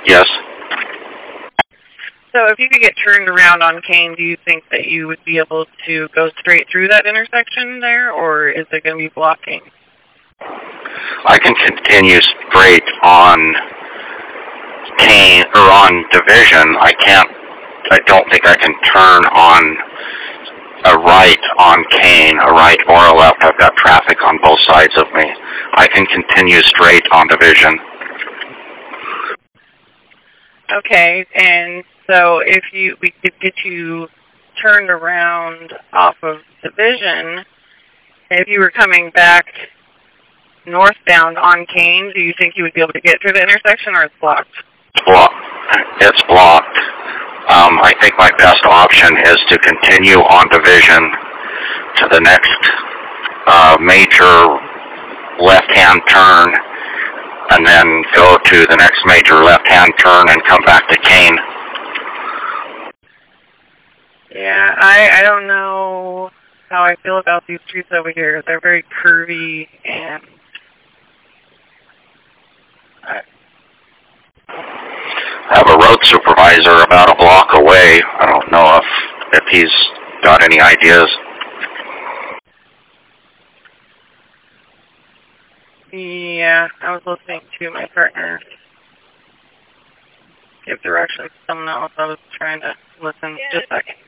Yes. So if you could get turned around on Kane, do you think that you would be able to go straight through that intersection there, or is it going to be blocking? I can continue straight on Kane, or on Division. I don't think I can turn on a right on Kane, a right or a left. I've got traffic on both sides of me. I can continue straight on Division. Okay, and so if we could get you turned around off of Division, if you were coming back northbound on Kane, do you think you would be able to get through the intersection, or it's blocked? It's blocked. I think my best option is to continue on Division to the next major left-hand turn, and then go to the next major left-hand turn and come back to Kane. Yeah, I don't know how I feel about these streets over here. They're very curvy, and I have a road supervisor about a block away. I don't know if he's got any ideas. yeah, I was listening to my partner give directions to someone else. I was trying to listen. Just a second.